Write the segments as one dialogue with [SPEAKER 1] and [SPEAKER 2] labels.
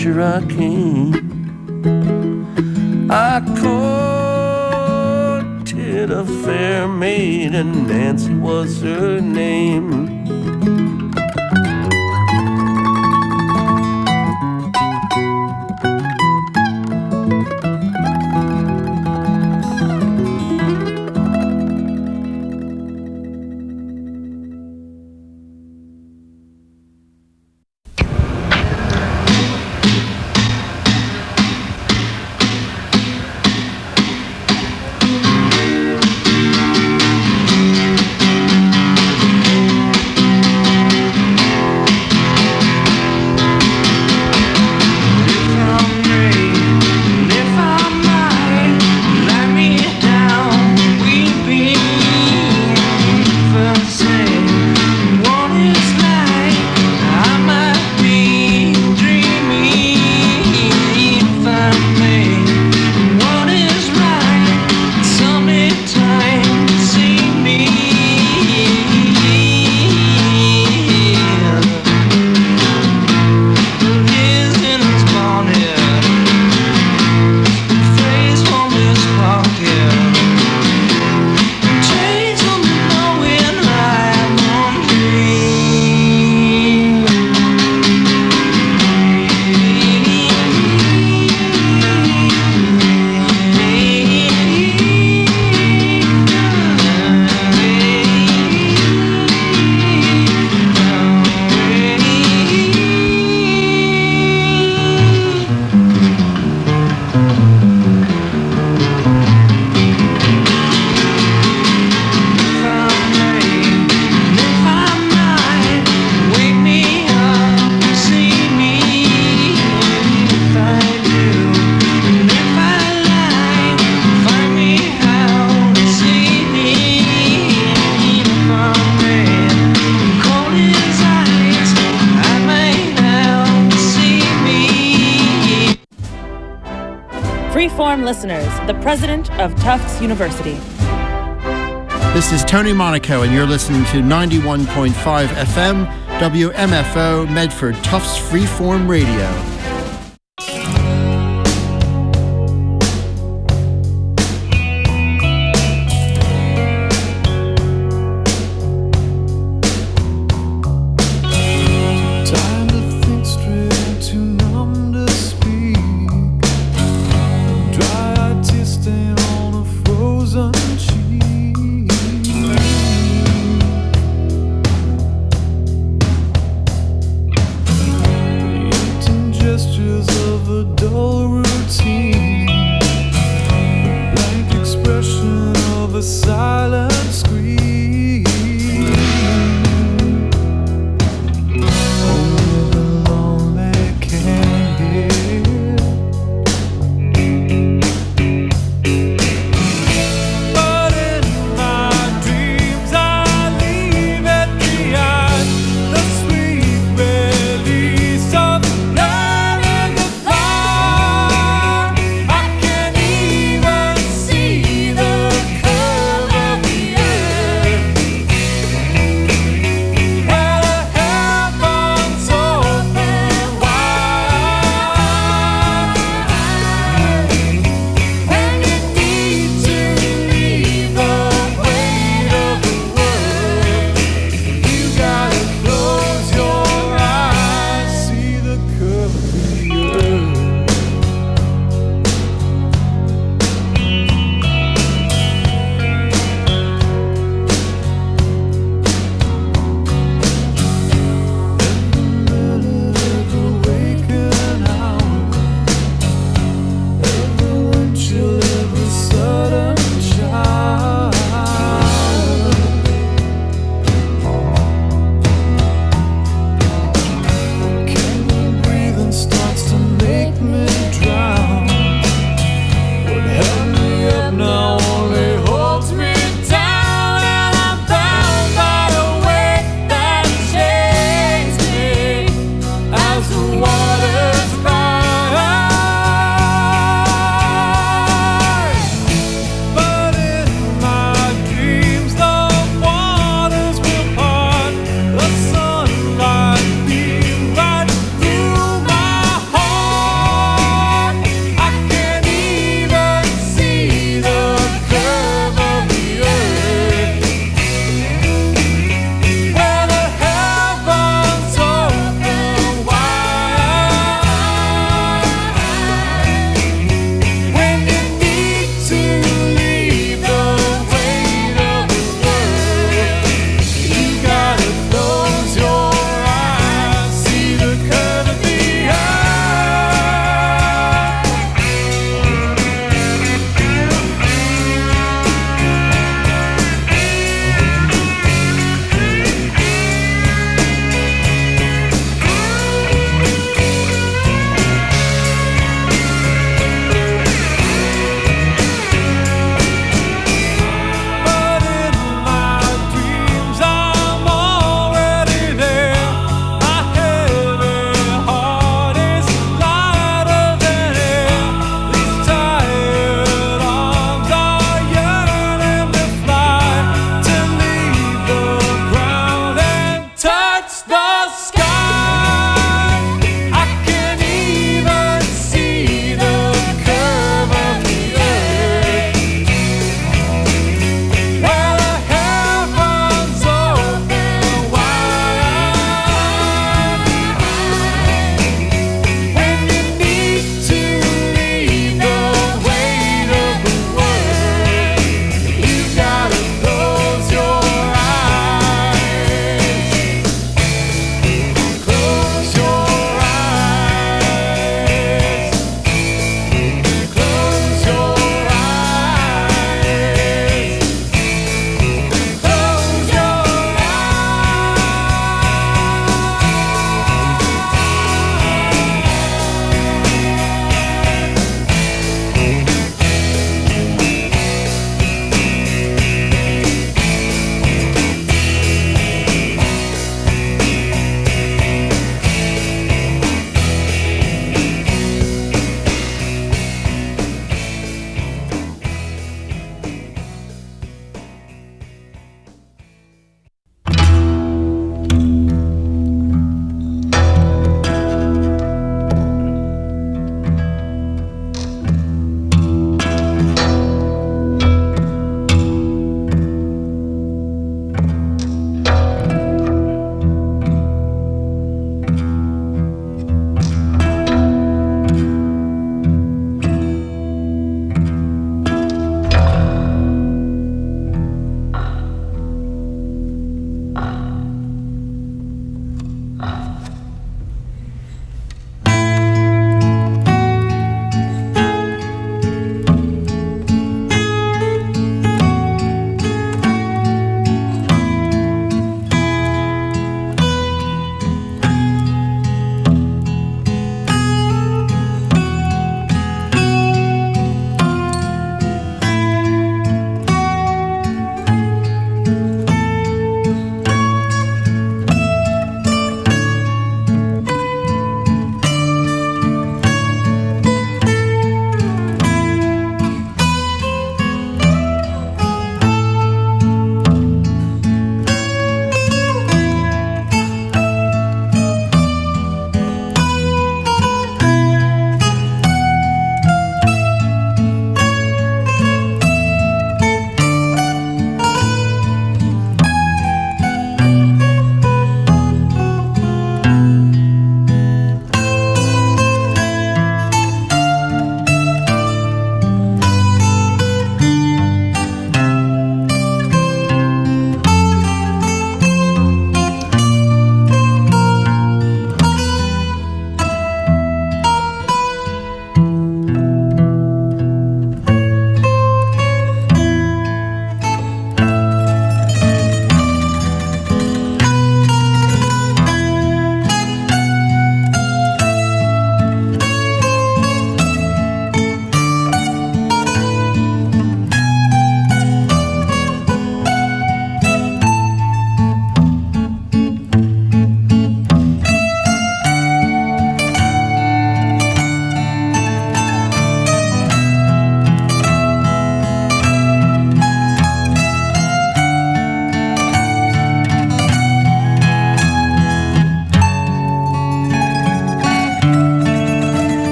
[SPEAKER 1] pleasure I came. I courted a fair maid, and Nancy was her name.
[SPEAKER 2] Freeform listeners, the president of Tufts University.
[SPEAKER 3] This is Tony Monaco, and you're listening to 91.5 FM, WMFO, Medford, Tufts Freeform Radio.
[SPEAKER 4] See the color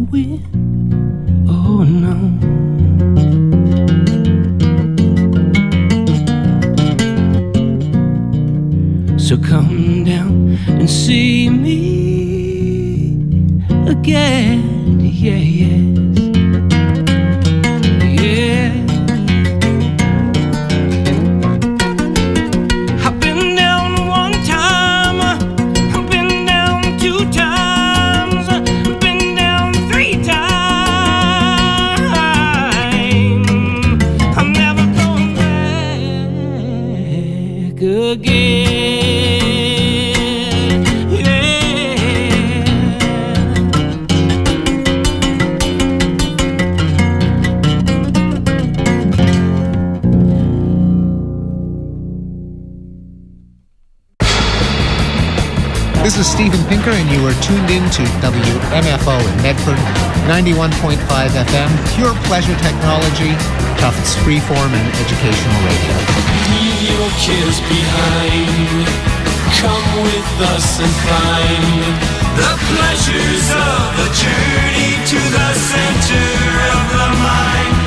[SPEAKER 1] wind. Oh no. So come down and see me again. Yeah, yes. Yeah. I've been down one time, I've been down two times, I've been down three times. I'm never going back again.
[SPEAKER 4] This is Steven Pinker, and you are tuned in to WMFO in Medford, 91.5 FM, pure pleasure technology, Tufts freeform and educational radio.
[SPEAKER 1] Leave your cares behind. Come with us and find the pleasures of a journey to the center of the mind.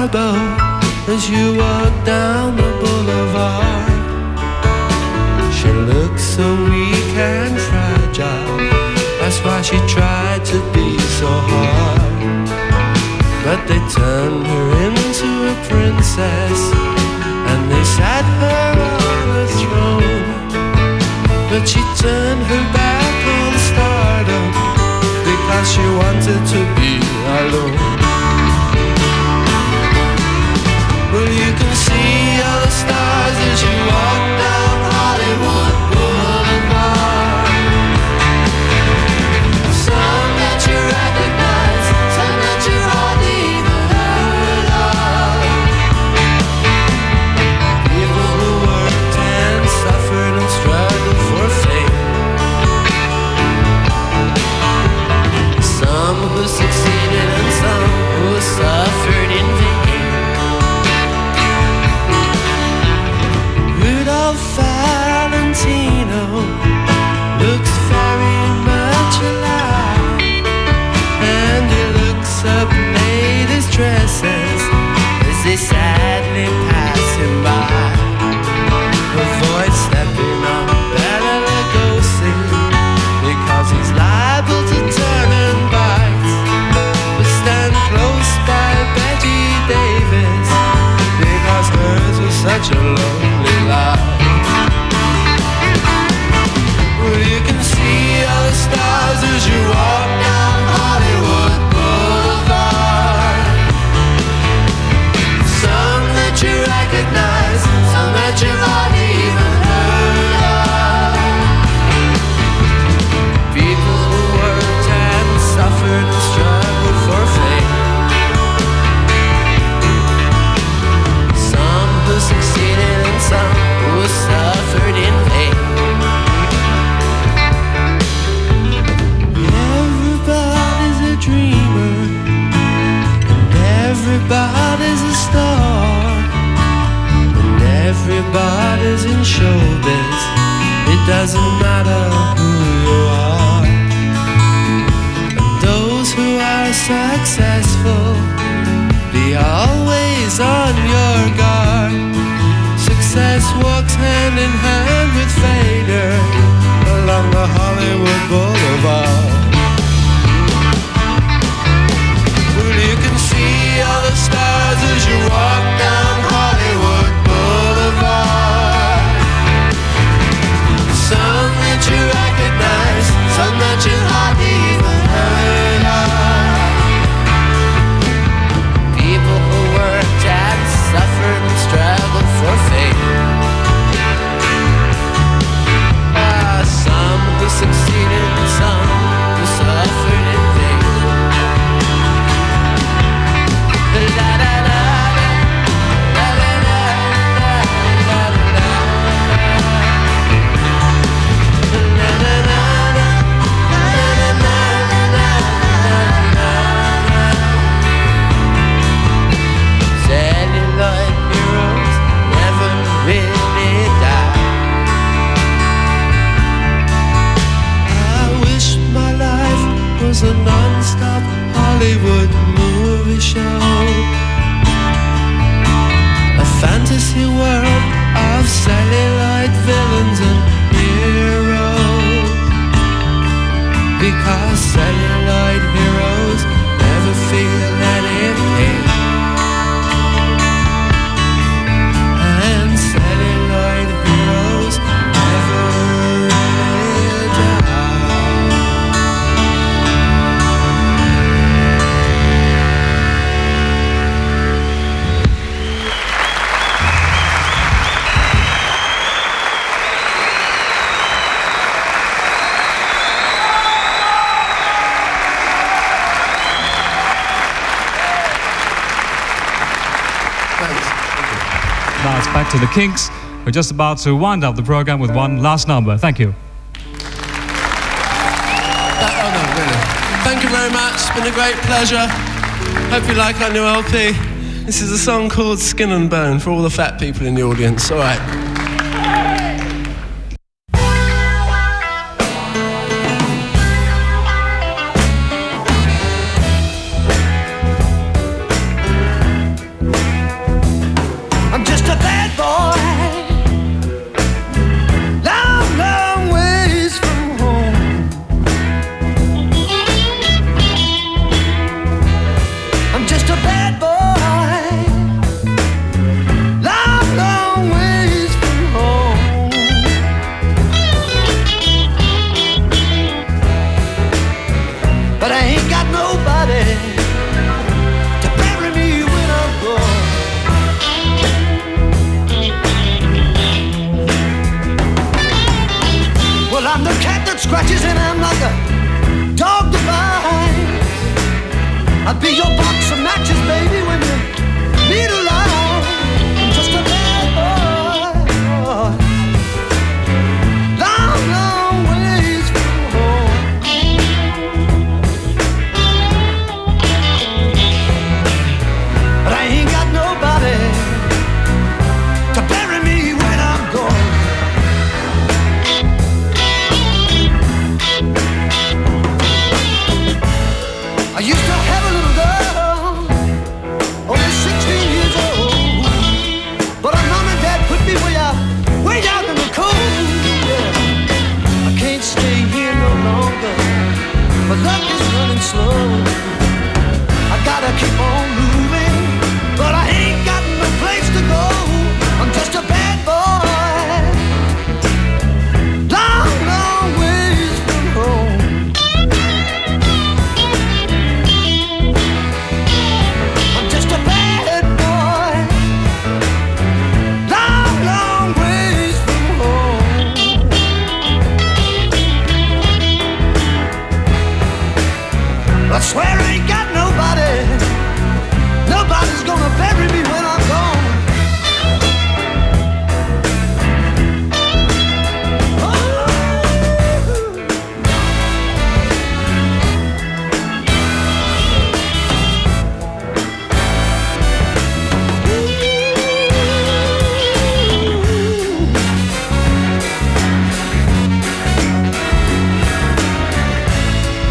[SPEAKER 1] boat as you walk down the boulevard. She looks so weak and fragile, that's why she tried to be so hard. But they turned her into a princess and they sat her on a throne. But she turned her back on stardom because she wanted to be alone. Well, you can see all the stars as you walk down Hollywood Boulevard. Some that you recognize, some that you hardly even heard of. People who worked and suffered and struggled for fame. Some who succeeded and some who suffered in vain. Rudolph Valentino looks very much alive, and he looks up ladies' dresses as they sadly pass him by. Avoid stepping on Bela Lugosi because he's liable to turn and bite. But stand close by Betty Davis because hers was such a lonely life. Well, you can see all the stars as you walk down Hollywood Boulevard. Some that you recognize, some that you've hardly even heard of. People who worked and suffered and struggled for fame. Some who succeeded and some who suffered in vain. Everybody's a dreamer and everybody's a star, and everybody's in showbiz. It doesn't matter who you are. And those who are successful, be always on your guard. Success walks hand in hand with failure along the Hollywood Boulevard. Well, you can see all the stars as you walk down Hollywood Boulevard. Some that you recognize, some that you hardly even heard of. People who worked and suffered and struggled for fame. Some who succeeded and some who suffered in vain. La da da da, la la la la la la la la la. Celluloid heroes never really die. I wish my life was a non-stop Hollywood movie show, a fantasy world of celluloid villains and heroes. Because celluloid heroes never feel any pain, and celluloid heroes never really die.
[SPEAKER 5] Now it's back to the Kinks. We're just about to wind up the program with one last number. Thank you.
[SPEAKER 1] Thank you very much. It's been a great pleasure. Hope you like our new LP. This is a song called Skin and Bone for all the fat people in the audience. All right.
[SPEAKER 6] I'll be your box of matches, baby, when you need a light. I'm just a bad boy. Long, long ways from home. But I ain't got nobody to bury me when I'm gone. I used to have a little girl, only 16 years old, but her mom and dad put me way out in the cold. Yeah. I can't stay here no longer, my luck is running slow. I gotta keep on moving, but I ain't got no place to go. I'm just a bad boy, long, long ways from home. I'm just a bad boy, long, long ways from home. I swear I ain't got nobody. Nobody's gonna bury me when I'm gone.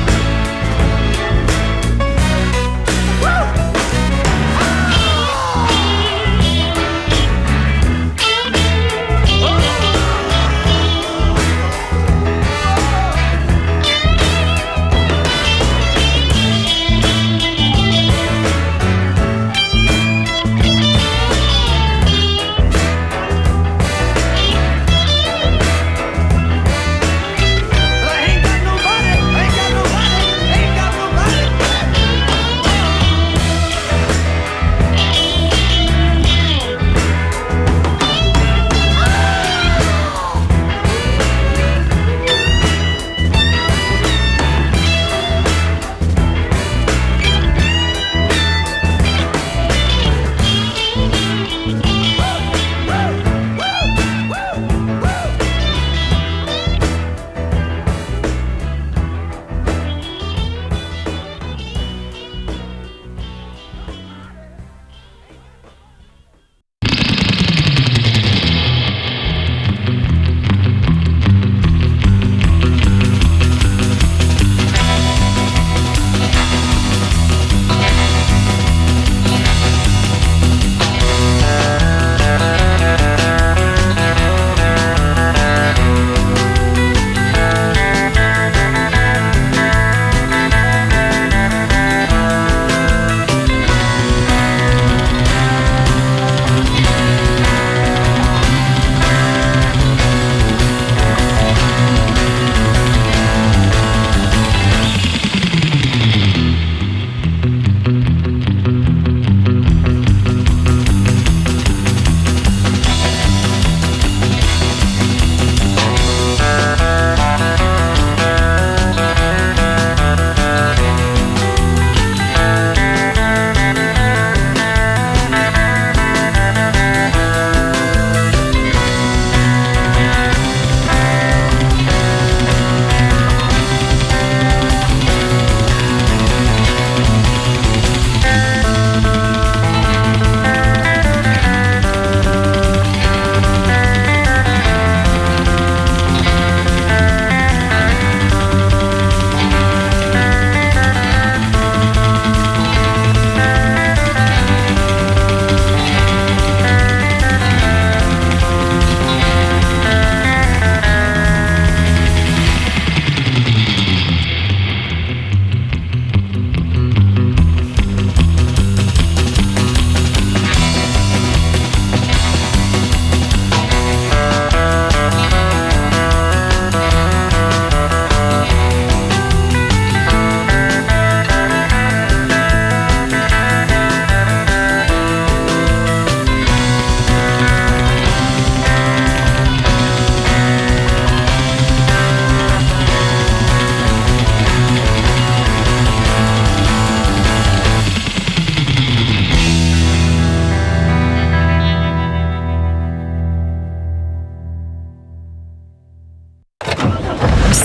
[SPEAKER 6] Woo!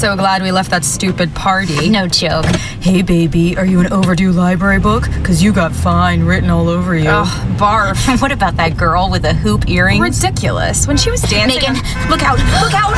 [SPEAKER 7] so glad we left that stupid party.
[SPEAKER 8] No joke.
[SPEAKER 7] Hey, baby, are you an overdue library book? Because you got fine written all over you.
[SPEAKER 8] Oh, barf. What about that girl with the hoop earrings?
[SPEAKER 7] Ridiculous. When she was dancing...
[SPEAKER 8] Megan, look out! Look out!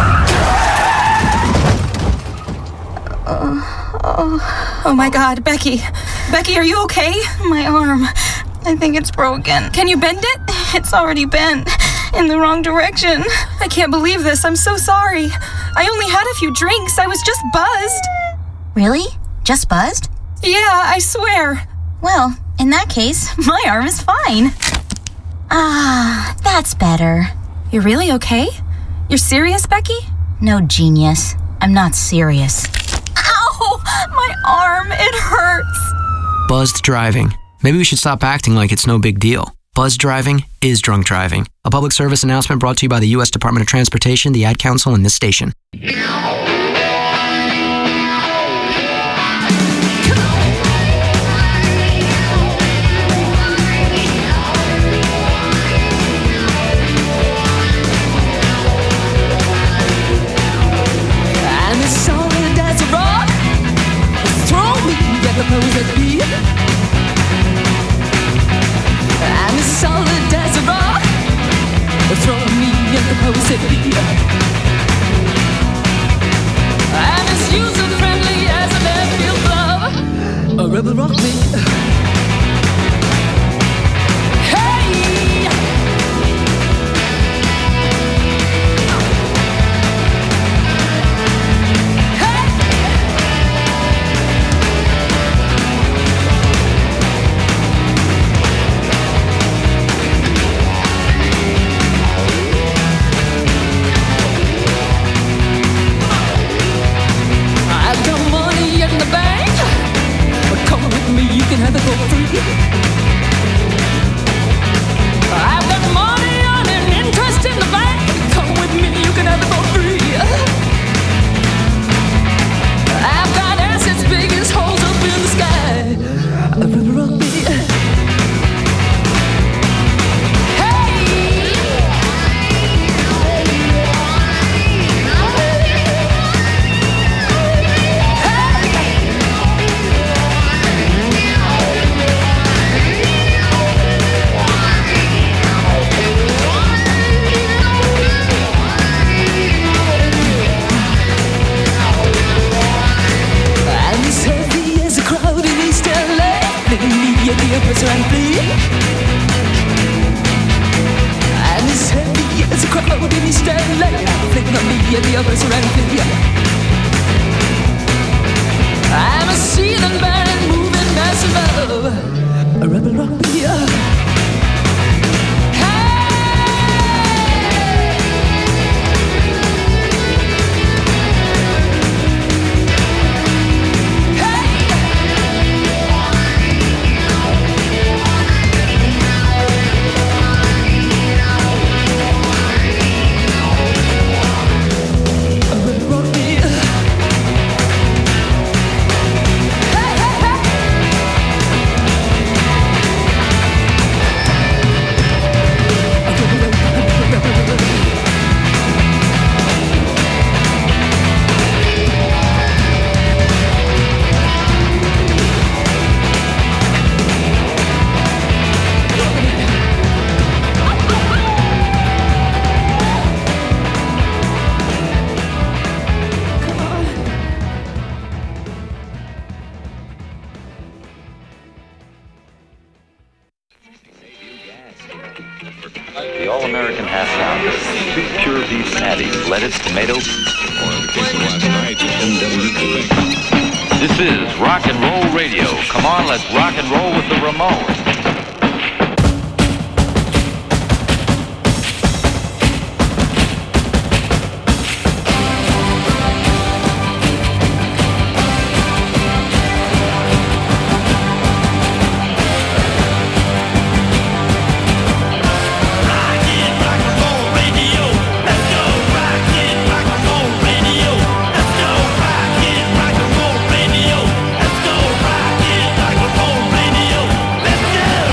[SPEAKER 7] Oh my God, Becky. Becky, are you okay?
[SPEAKER 8] My arm. I think it's broken.
[SPEAKER 7] Can you bend it?
[SPEAKER 8] It's already bent. In the wrong direction.
[SPEAKER 7] I can't believe this. I'm so sorry. I only had a few drinks. I was just buzzed.
[SPEAKER 8] Really? Just buzzed?
[SPEAKER 7] Yeah, I swear.
[SPEAKER 8] Well, in that case, my arm is fine. Ah, that's better.
[SPEAKER 7] You're really okay? You're serious, Becky?
[SPEAKER 8] No, genius. I'm not serious. Ow! My arm, it hurts.
[SPEAKER 9] Buzzed driving. Maybe we should stop acting like it's no big deal. Buzzed driving is drunk driving. A public service announcement brought to you by the U.S. Department of Transportation, the Ad Council, and this station.
[SPEAKER 1] I'm as solid as a rock. Throw me at the pose at me. I'm as solid as a rock. Throw me at the pose at me. I'm as user-friendly as an airfield glove. A rebel rock me. Hey! I've got money in the bank. Come with me, you can have it for free. I've got money on an interest in the bank. Come with me, you can have it for free. I've got assets big as holes up in the sky. A river rock me. I'm as heavy as a crowd in East LA. Fling me at the oppressor and flee. I'm as heavy as a crowd in East LA. Fling me at the oppressor and flee. I'm a seething, burning, moving mass above. A rebel rock me.
[SPEAKER 10] The All-American Half Pound. 2 pure beef patties, lettuce, tomato. This is Rock and Roll Radio. Come on, let's rock and roll with the Ramones.
[SPEAKER 1] Let's go!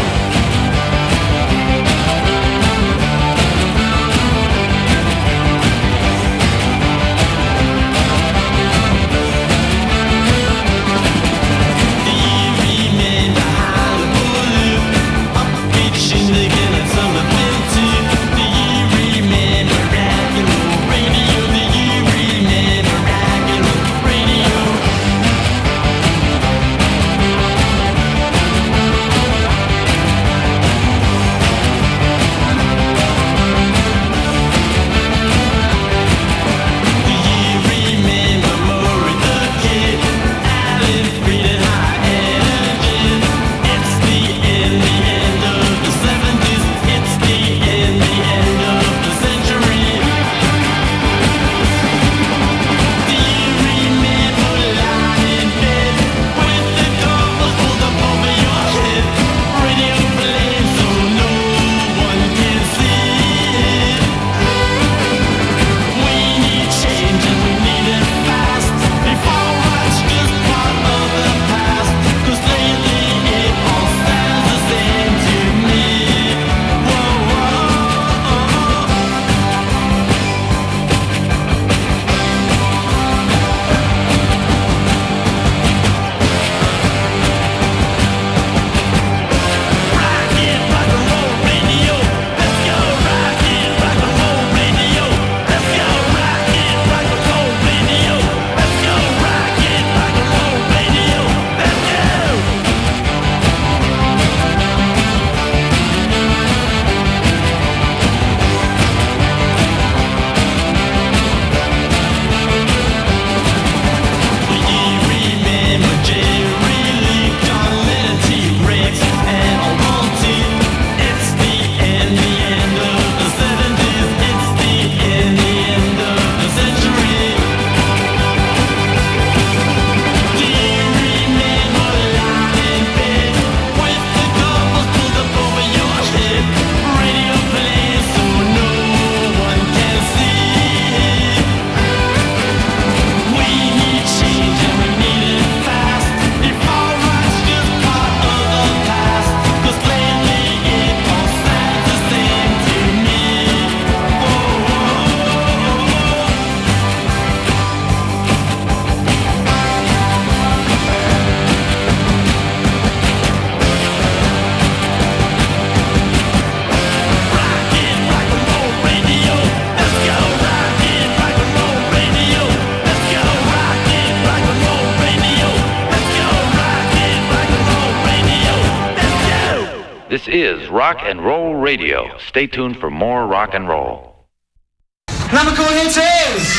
[SPEAKER 10] This is Rock and Roll Radio. Stay tuned for more rock and roll.
[SPEAKER 6] Number cool hits is...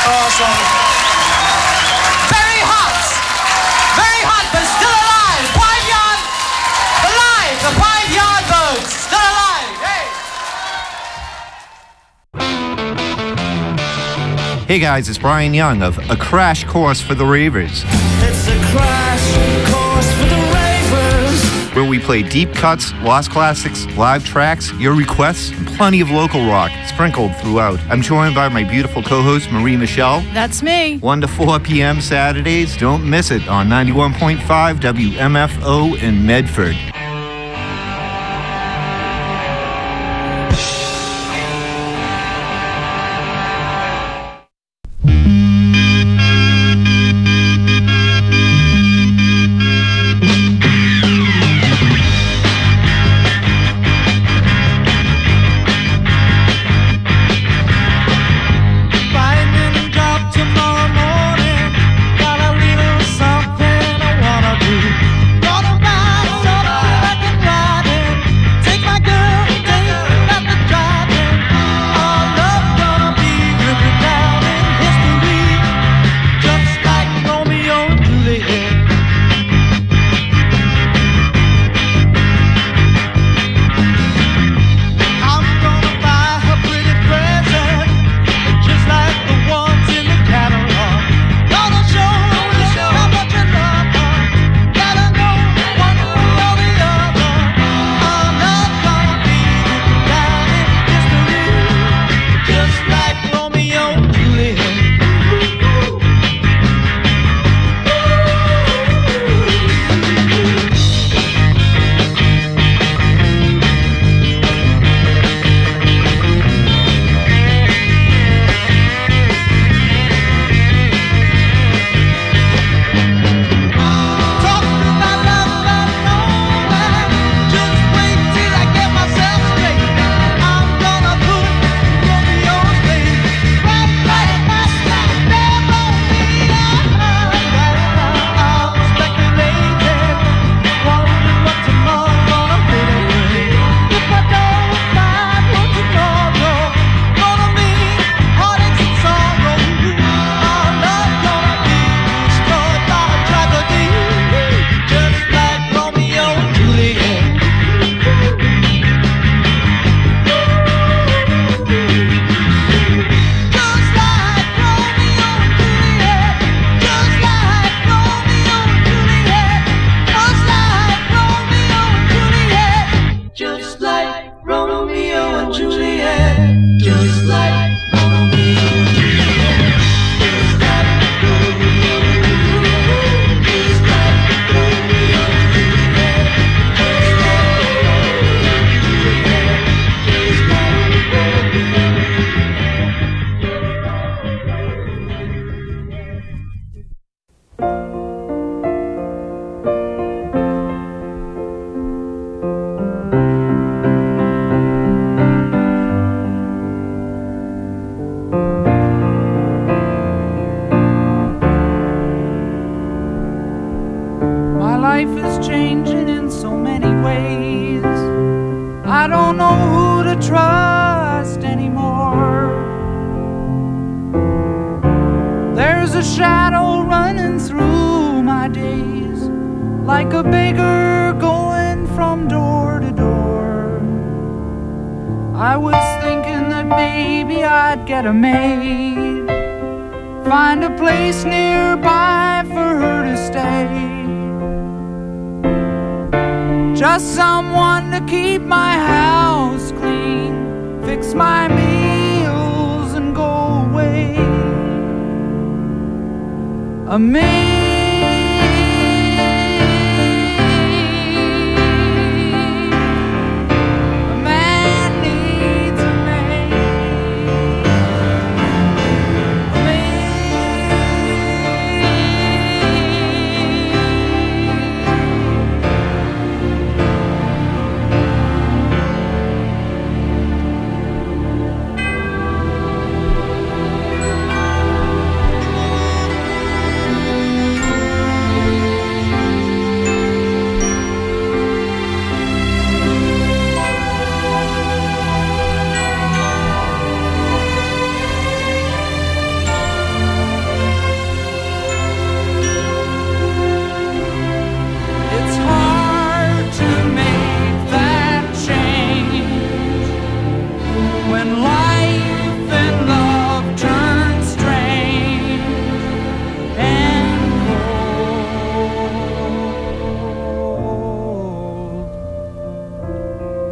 [SPEAKER 11] Awesome. Very hot. Very hot, but still alive.
[SPEAKER 12] 5 yard. Alive. The 5 yard birds. Still alive. Hey. Hey guys, it's Brian Young of A Crash Course for the Ravers.
[SPEAKER 1] It's a crash course for the Ravers.
[SPEAKER 12] Where we play deep cuts, lost classics, live tracks, your requests, and plenty of local rock sprinkled throughout. I'm joined by my beautiful co-host, Marie Michelle.
[SPEAKER 13] That's me.
[SPEAKER 12] 1 to 4 p.m. Saturdays. Don't miss it on 91.5 WMFO in Medford.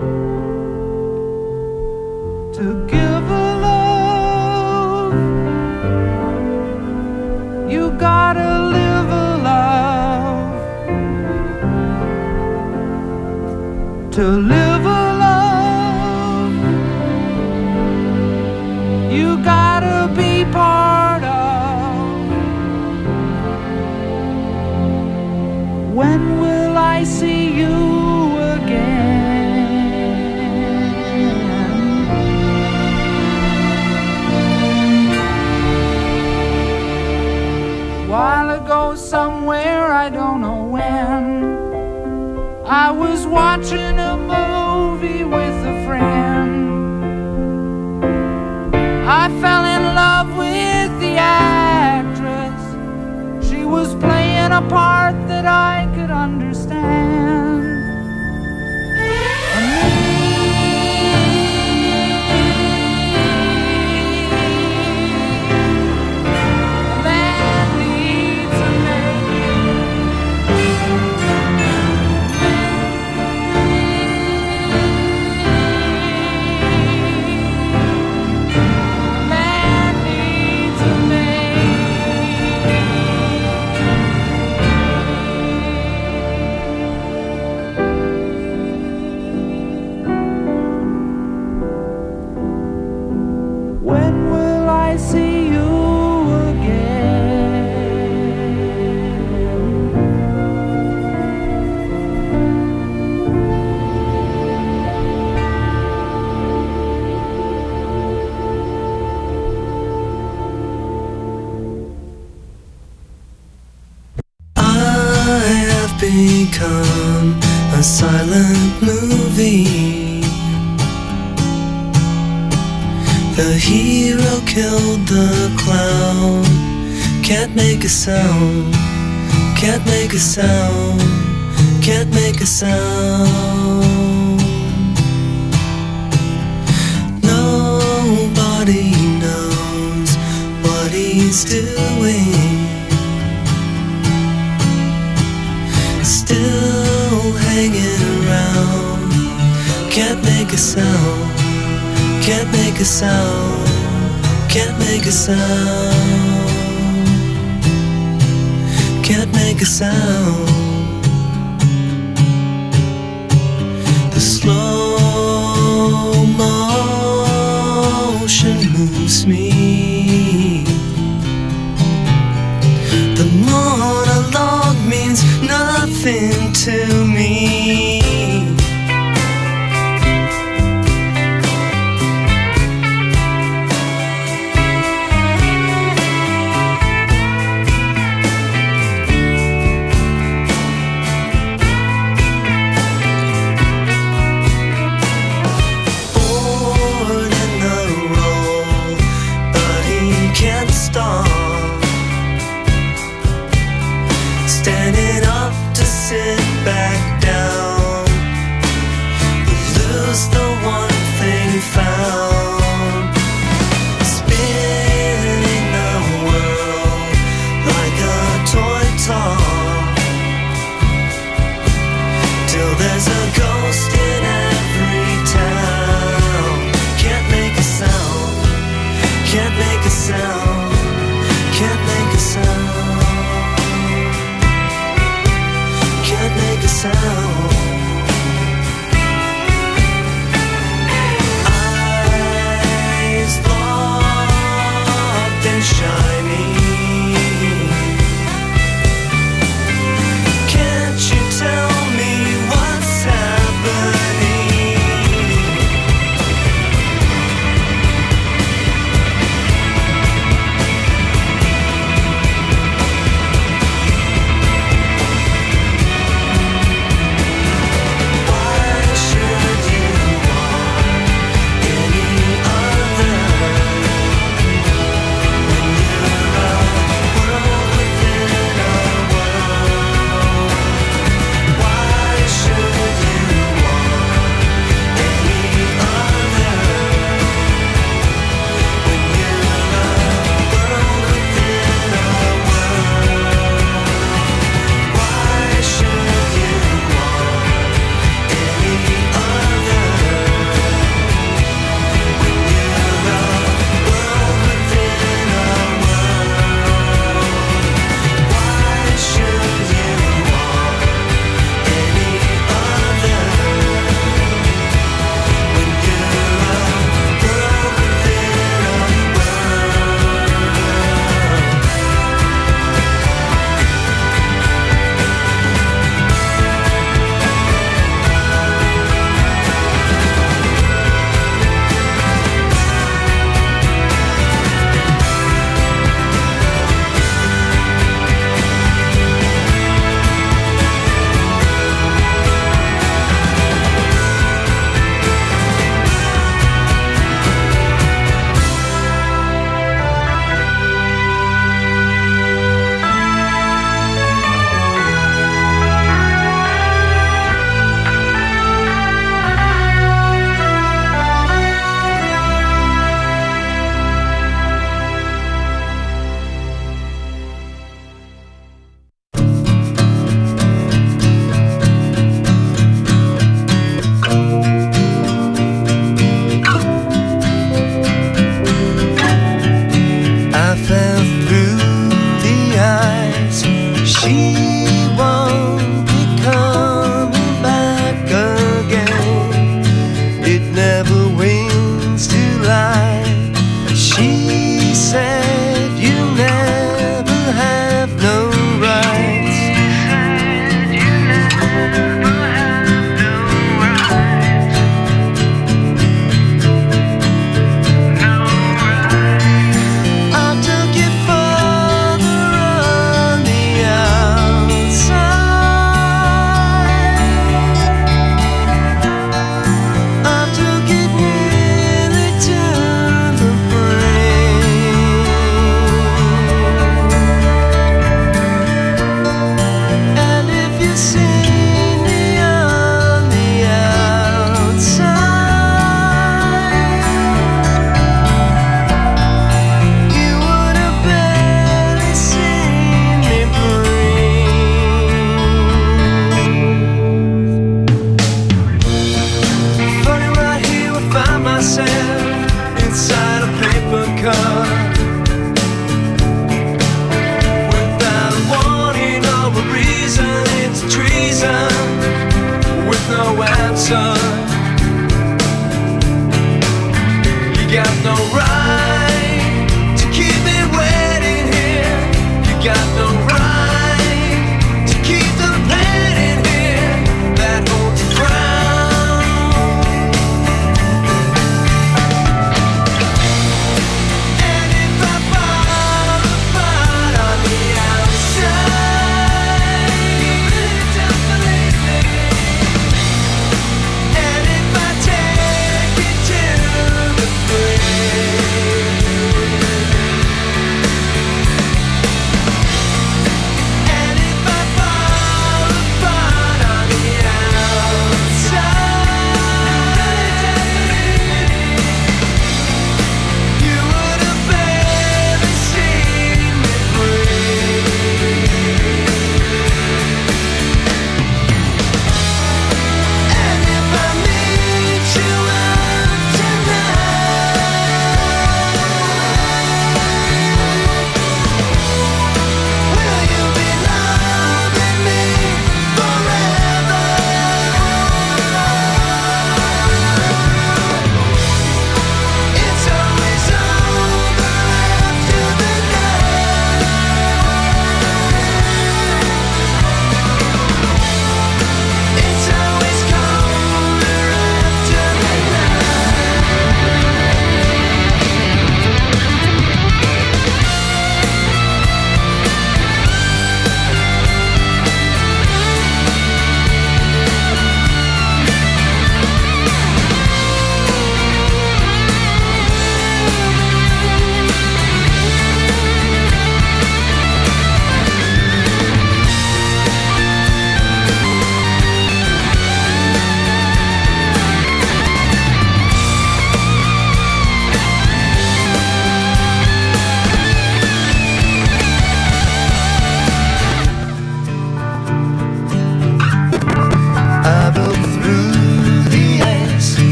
[SPEAKER 6] To give a love, you gotta live a love. To live a love, you gotta be part of. When will I see you while ago somewhere, I don't know when, I was watching a movie with a friend. I fell in love with the actress. She was playing a part that I could understand.
[SPEAKER 1] Become a silent movie. The hero killed the clown. Can't make a sound. Can't make a sound. Can't make a sound. Nobody knows what he's doing. Still hanging around. Can't make a sound. Can't make a sound. Can't make a sound. Can't make a sound. The slow motion moves me. The monologue means nothing to me. Bored in the role got no right.